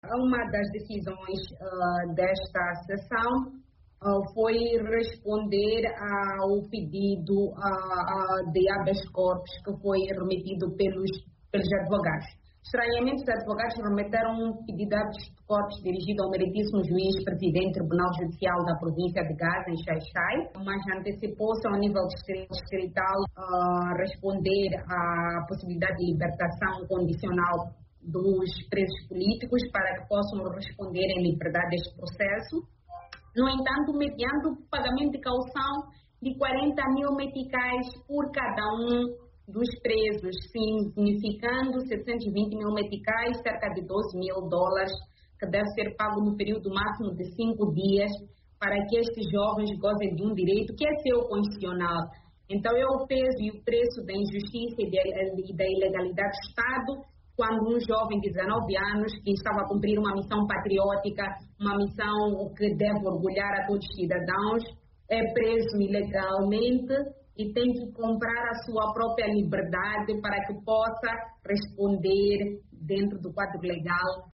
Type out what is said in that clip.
Uma das decisões desta sessão foi responder ao pedido de habeas corpus que foi remetido pelos advogados. Estranhamente, os advogados remeteram um pedido de habeas corpus dirigido ao meritíssimo juiz presidente do Tribunal Judicial da província de Gaza, em Xai-Xai, mas antecipou-se ao nível distrital responder à possibilidade de libertação condicional dos presos políticos para que possam responder em liberdade deste processo. No entanto, mediante o pagamento de caução de 40 mil meticais por cada um dos presos, significando 720 mil meticais, cerca de 12 mil dólares, que deve ser pago no período máximo de 5 dias, para que estes jovens gozem de um direito que é seu constitucional. Então, é o peso e o preço da injustiça e da ilegalidade do Estado, quando um jovem de 19 anos, que estava a cumprir uma missão patriótica, uma missão que deve orgulhar a todos os cidadãos, é preso ilegalmente e tem que comprar a sua própria liberdade para que possa responder dentro do quadro legal